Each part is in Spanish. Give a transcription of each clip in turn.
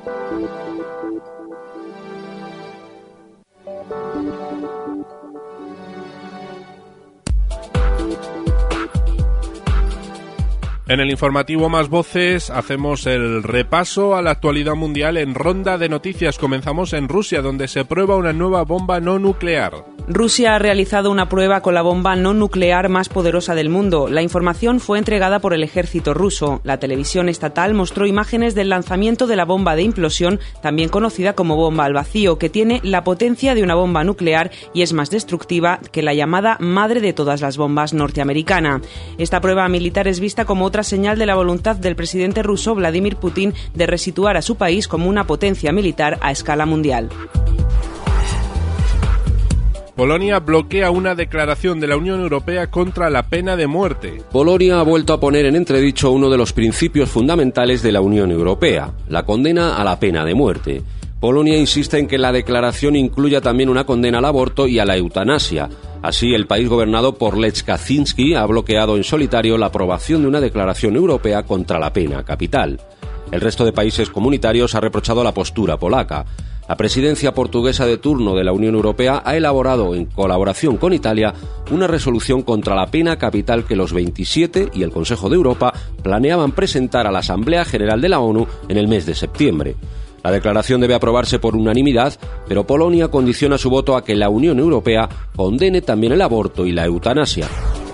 En el informativo Más Voces hacemos el repaso a la actualidad mundial en ronda de noticias. Comenzamos en Rusia, donde se prueba una nueva bomba no nuclear. Rusia ha realizado una prueba con la bomba no nuclear más poderosa del mundo. La información fue entregada por el ejército ruso. La televisión estatal mostró imágenes del lanzamiento de la bomba de implosión, también conocida como bomba al vacío, que tiene la potencia de una bomba nuclear y es más destructiva que la llamada madre de todas las bombas norteamericana. Esta prueba militar es vista como otra señal de la voluntad del presidente ruso Vladimir Putin de resituar a su país como una potencia militar a escala mundial. Polonia bloquea una declaración de la Unión Europea contra la pena de muerte. Polonia ha vuelto a poner en entredicho uno de los principios fundamentales de la Unión Europea, la condena a la pena de muerte. Polonia insiste en que la declaración incluya también una condena al aborto y a la eutanasia. Así, el país gobernado por Lech Kaczynski ha bloqueado en solitario la aprobación de una declaración europea contra la pena capital. El resto de países comunitarios ha reprochado la postura polaca. La presidencia portuguesa de turno de la Unión Europea ha elaborado, en colaboración con Italia, una resolución contra la pena capital que los 27 y el Consejo de Europa planeaban presentar a la Asamblea General de la ONU en el mes de septiembre. La declaración debe aprobarse por unanimidad, pero Polonia condiciona su voto a que la Unión Europea condene también el aborto y la eutanasia.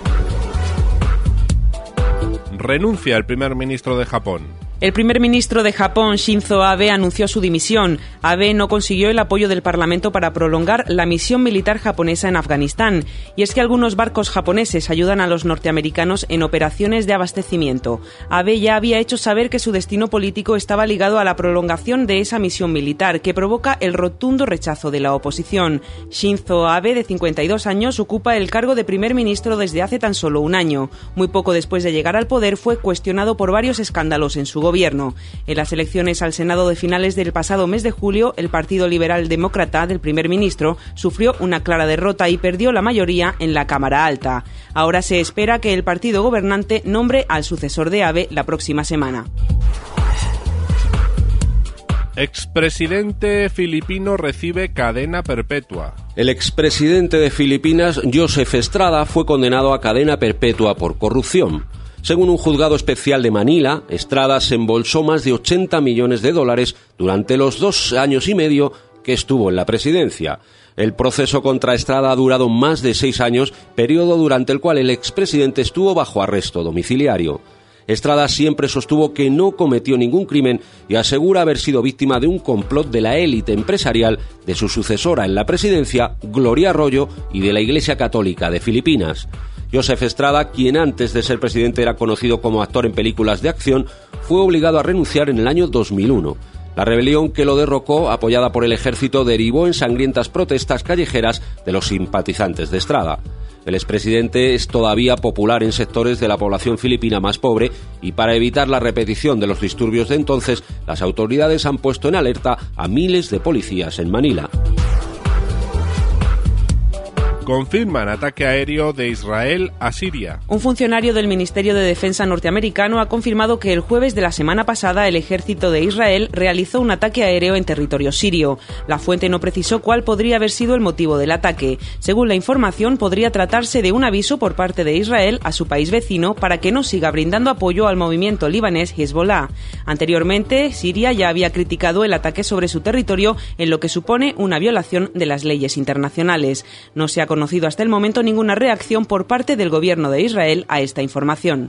Renuncia el primer ministro de Japón. El primer ministro de Japón, Shinzo Abe, anunció su dimisión. Abe no consiguió el apoyo del Parlamento para prolongar la misión militar japonesa en Afganistán. Y es que algunos barcos japoneses ayudan a los norteamericanos en operaciones de abastecimiento. Abe ya había hecho saber que su destino político estaba ligado a la prolongación de esa misión militar, que provoca el rotundo rechazo de la oposición. Shinzo Abe, de 52 años, ocupa el cargo de primer ministro desde hace tan solo un año. Muy poco después de llegar al poder, fue cuestionado por varios escándalos en su gobierno. En las elecciones al Senado de finales del pasado mes de julio, el Partido Liberal Demócrata del primer ministro sufrió una clara derrota y perdió la mayoría en la Cámara Alta. Ahora se espera que el partido gobernante nombre al sucesor de Abe la próxima semana. Expresidente filipino recibe cadena perpetua. El expresidente de Filipinas, Joseph Estrada, fue condenado a cadena perpetua por corrupción. Según un juzgado especial de Manila, Estrada se embolsó más de $80 millones durante los 2 años y medio que estuvo en la presidencia. El proceso contra Estrada ha durado más de 6 años, periodo durante el cual el expresidente estuvo bajo arresto domiciliario. Estrada siempre sostuvo que no cometió ningún crimen y asegura haber sido víctima de un complot de la élite empresarial de su sucesora en la presidencia, Gloria Arroyo, y de la Iglesia Católica de Filipinas. Joseph Estrada, quien antes de ser presidente era conocido como actor en películas de acción, fue obligado a renunciar en el año 2001. La rebelión que lo derrocó, apoyada por el ejército, derivó en sangrientas protestas callejeras de los simpatizantes de Estrada. El expresidente es todavía popular en sectores de la población filipina más pobre y para evitar la repetición de los disturbios de entonces, las autoridades han puesto en alerta a miles de policías en Manila. Confirman ataque aéreo de Israel a Siria. Un funcionario del Ministerio de Defensa norteamericano ha confirmado que el jueves de la semana pasada el ejército de Israel realizó un ataque aéreo en territorio sirio. La fuente no precisó cuál podría haber sido el motivo del ataque. Según la información, podría tratarse de un aviso por parte de Israel a su país vecino para que no siga brindando apoyo al movimiento libanés Hezbollah. Anteriormente, Siria ya había criticado el ataque sobre su territorio en lo que supone una violación de las leyes internacionales. No se ha conocido hasta el momento ninguna reacción por parte del gobierno de Israel a esta información.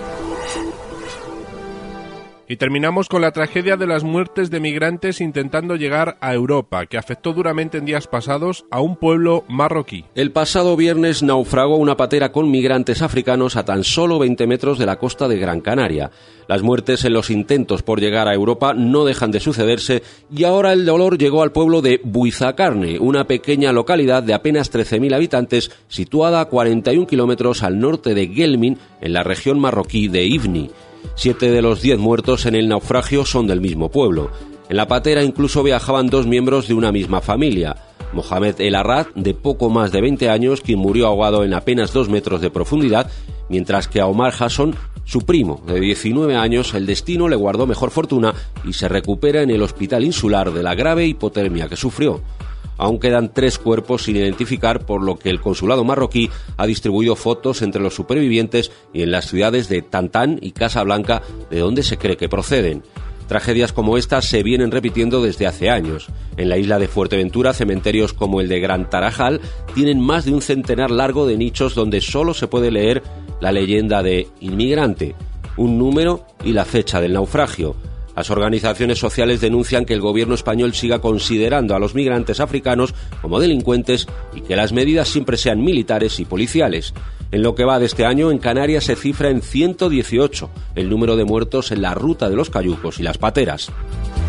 Y terminamos con la tragedia de las muertes de migrantes intentando llegar a Europa, que afectó duramente en días pasados a un pueblo marroquí. El pasado viernes naufragó una patera con migrantes africanos a tan solo 20 metros de la costa de Gran Canaria. Las muertes en los intentos por llegar a Europa no dejan de sucederse y ahora el dolor llegó al pueblo de Buizacarne, una pequeña localidad de apenas 13.000 habitantes situada a 41 kilómetros al norte de Guelmim, en la región marroquí de Ifni. 7 de los 10 muertos en el naufragio son del mismo pueblo. En la patera incluso viajaban 2 miembros de una misma familia. Mohamed El Arrad, de poco más de 20 años, quien murió ahogado en apenas 2 metros de profundidad, mientras que a Omar Hassan, su primo, de 19 años, el destino le guardó mejor fortuna y se recupera en el hospital insular de la grave hipotermia que sufrió. Aún quedan 3 cuerpos sin identificar, por lo que el consulado marroquí ha distribuido fotos entre los supervivientes y en las ciudades de Tantán y Casablanca, de donde se cree que proceden. Tragedias como estas se vienen repitiendo desde hace años. En la isla de Fuerteventura, cementerios como el de Gran Tarajal tienen más de un centenar largo de nichos donde solo se puede leer la leyenda de inmigrante, un número y la fecha del naufragio. Las organizaciones sociales denuncian que el gobierno español siga considerando a los migrantes africanos como delincuentes y que las medidas siempre sean militares y policiales. En lo que va de este año, en Canarias se cifra en 118 el número de muertos en la ruta de los cayucos y las pateras.